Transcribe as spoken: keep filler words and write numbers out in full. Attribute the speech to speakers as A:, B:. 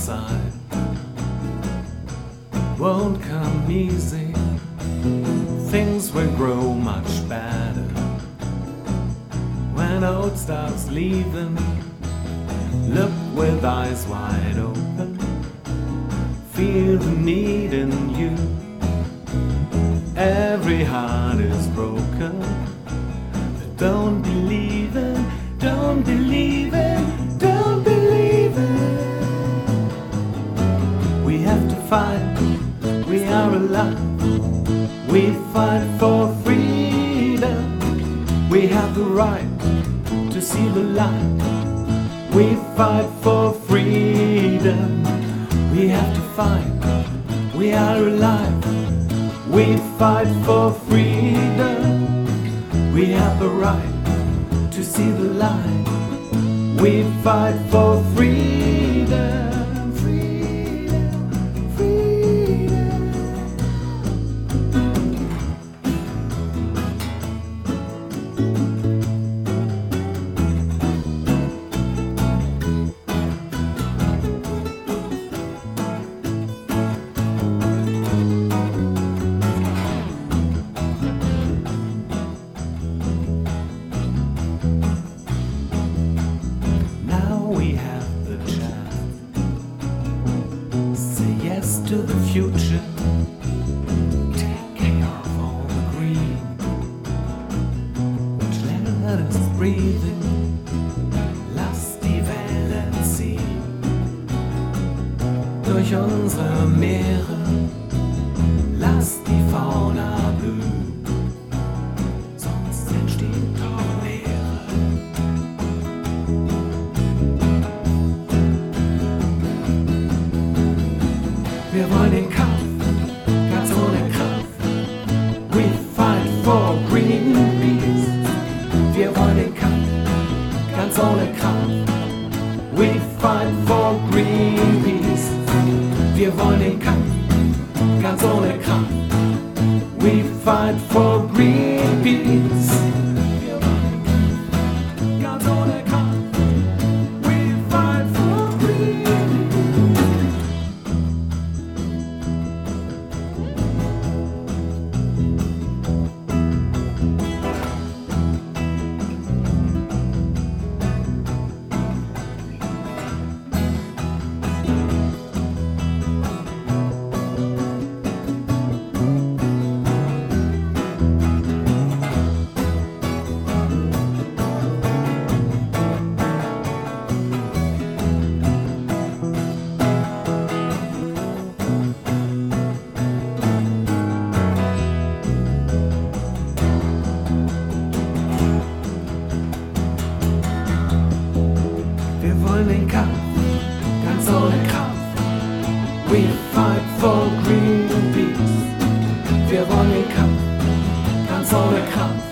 A: outside won't come easy. Things will grow much better when old starts leaving. Look with eyes wide open, feel the need in you. Every heart is broken, but don't believe it, don't believe it, don't believe it. We have to fight, we are alive. We fight for freedom. We have the right to see the light. We fight for freedom. We have to fight, we are alive. We fight for freedom. We have the right to see the light. We fight for freedom, freedom, freedom. To the future, take care of all the green, which let us breathe in. Lass die Wellen ziehen durch unsere Meere, lass die Fauna blühen, sonst entsteht Torleere. Wir wollen den Kampf, ganz ohne Kraft. We fight for Greenpeace. Wir wollen den Kampf, ganz ohne Kraft. We fight for Greenpeace. Wir wollen den Kampf, ganz ohne Kraft. We fight for Greenpeace. Wir wollen den Kampf, ganz ohne Kraft. We fight for Greenpeace. Wir wollen den Kampf, ganz ohne Kraft. We fight for Greenpeace. Wir wollen den Kampf, ganz ohne Kraft.